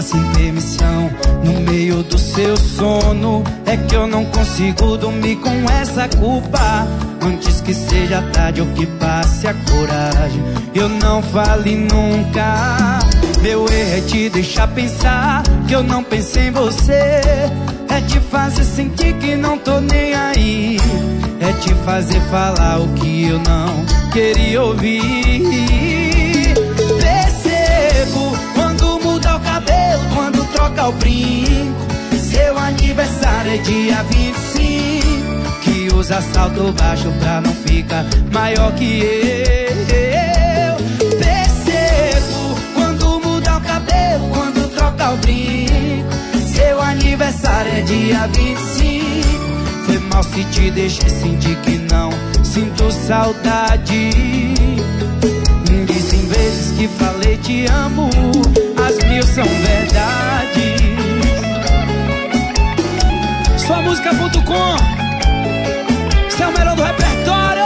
sem permissão no meio do seu sono. É que eu não consigo dormir com essa culpa. Antes que seja tarde ou que passe a coragem, eu não fale nunca. Meu erro é te deixar pensar que eu não pensei em você. É te fazer sentir que não tô nem aí. É te fazer falar o que eu não queria ouvir. Percebo quando muda o cabelo, quando troca o brinco. Seu aniversário é dia 25. Que usa salto baixo pra não ficar maior que eu. Percebo quando muda o cabelo, quando troca o brinco. Seu aniversário é dia 25. Foi mal se te deixei sentir que não sinto saudade. Dizem vezes que falei te amo, as mil são verdades. Sua música.com, esse é o melhor do repertório.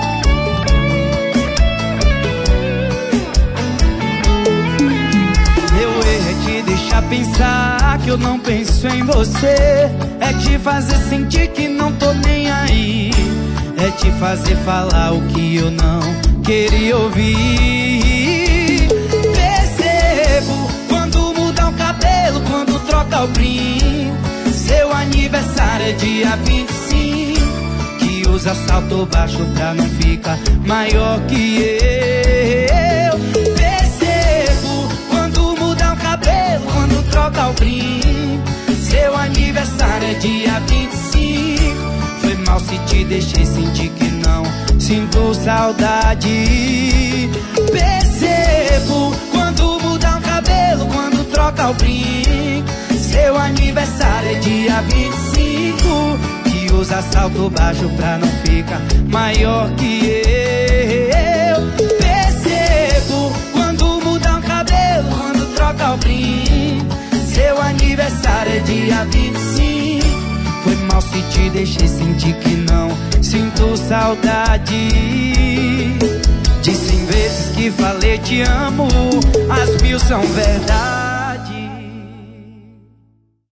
Meu erro é te deixar pensar que eu não penso em você. É te fazer sentir que não tô nem aí. É te fazer falar o que eu não queria ouvir. Percebo quando muda o cabelo, quando troca o brinco. Seu aniversário é dia 25. Que usa salto baixo pra não ficar maior que eu. Percebo quando muda o cabelo, quando troca o brinco. Seu aniversário é dia 25. Foi mal se te deixei sentir que não sinto saudade. Percebo quando muda o cabelo, quando troca o brinco. Seu aniversário é dia 25. Que usa salto baixo pra não ficar maior que eu. Percebo quando muda o cabelo, quando troca o brinco. Seu aniversário é dia 25. Foi mal se te deixei sentir que não sinto saudade. Dizem vezes que falei te amo, as mil são verdade.